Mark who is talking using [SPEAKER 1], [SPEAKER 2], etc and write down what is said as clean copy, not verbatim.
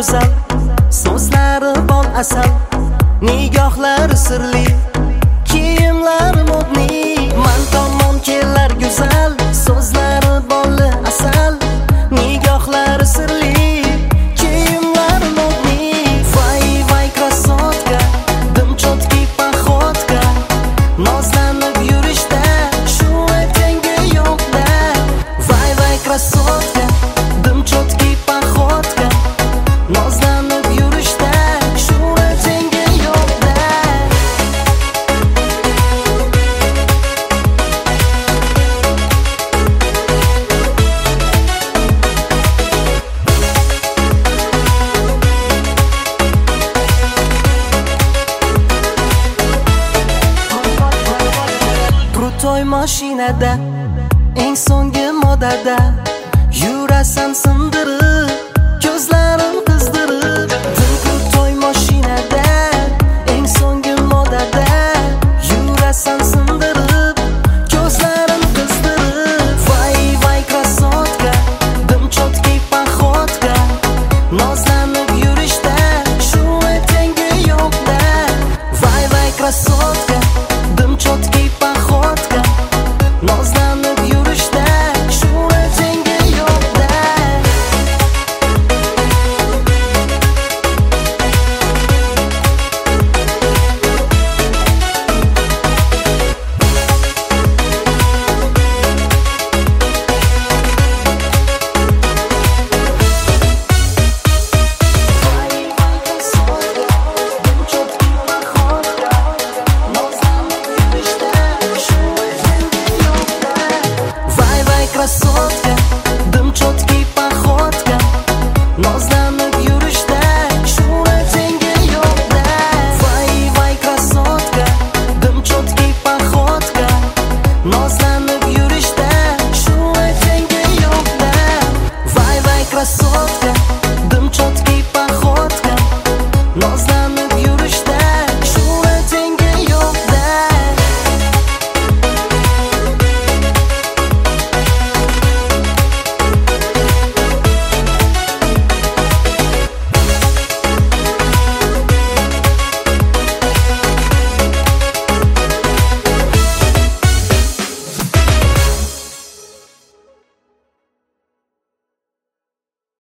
[SPEAKER 1] go'zal, so'zlari bol asal, nigohlari sirli, kiyimlari modniy. Man tomon kelar go'zal, so'zlari bol asal, nigohlari sirli, kiyimlari modniy. Vay vay krasotka, dim chotki paxotka, nozlanib yurishda shu tengi yo'qda. Vay vay krasotka, dim chotki paxotka, nozlanib yurishda shu tengi yo'qda. Krutoy mashinada, eng so'nggi modada, yurasan sindirib